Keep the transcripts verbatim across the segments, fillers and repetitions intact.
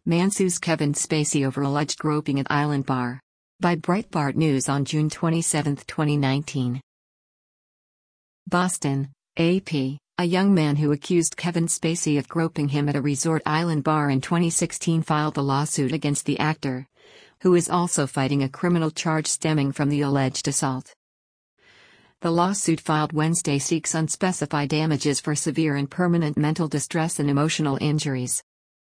Man sues Kevin Spacey over alleged groping at Island Bar. By Breitbart News on June twenty-seventh, twenty nineteen. Boston, A P. A young man who accused Kevin Spacey of groping him at a resort Island Bar in twenty sixteen filed a lawsuit against the actor, who is also fighting a criminal charge stemming from the alleged assault. The lawsuit filed Wednesday seeks unspecified damages for severe and permanent mental distress and emotional injuries.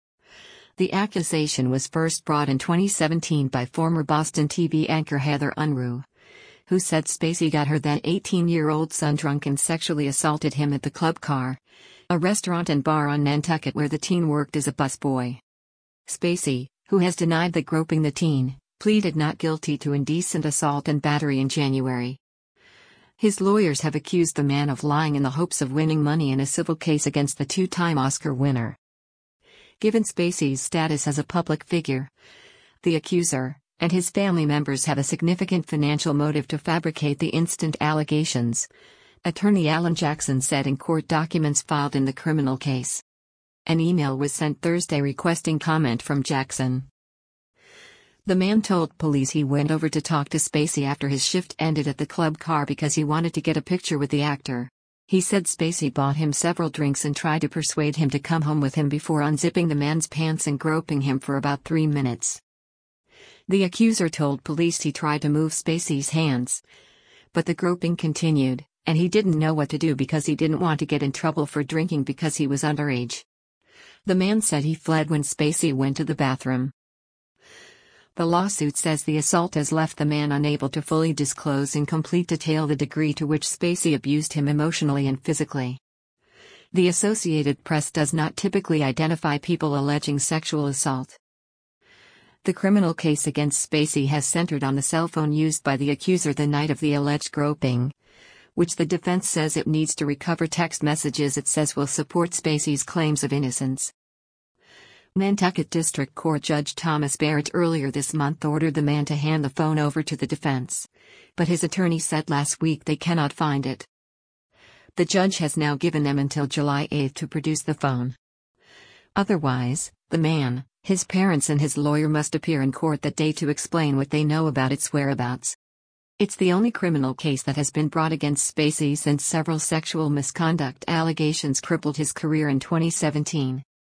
The accusation was first brought in twenty seventeen by former Boston T V anchor Heather Unruh, who said Spacey got her then eighteen-year-old son drunk and sexually assaulted him at the Club Car, a restaurant and bar on Nantucket where the teen worked as a busboy. Spacey, who has denied the groping the teen, pleaded not guilty to indecent assault and battery in January. His lawyers have accused the man of lying in the hopes of winning money in a civil case against the two-time Oscar winner. Given Spacey's status as a public figure, the accuser and his family members have a significant financial motive to fabricate the instant allegations, attorney Alan Jackson said in court documents filed in the criminal case. An email was sent Thursday requesting comment from Jackson. The man told police he went over to talk to Spacey after his shift ended at the Club Car because he wanted to get a picture with the actor. He said Spacey bought him several drinks and tried to persuade him to come home with him before unzipping the man's pants and groping him for about three minutes. The accuser told police he tried to move Spacey's hands, but the groping continued, and he didn't know what to do because he didn't want to get in trouble for drinking because he was underage. The man said he fled when Spacey went to the bathroom. The lawsuit says the assault has left the man unable to fully disclose in complete detail the degree to which Spacey abused him emotionally and physically. The Associated Press does not typically identify people alleging sexual assault. The criminal case against Spacey has centered on the cell phone used by the accuser the night of the alleged groping, which the defense says it needs to recover text messages it says will support Spacey's claims of innocence. Nantucket District Court Judge Thomas Barrett earlier this month ordered the man to hand the phone over to the defense, but his attorney said last week they cannot find it. The judge has now given them until July eighth to produce the phone. Otherwise, the man, his parents and his lawyer must appear in court that day to explain what they know about its whereabouts. It's the only criminal case that has been brought against Spacey since several sexual misconduct allegations crippled his career in twenty seventeen.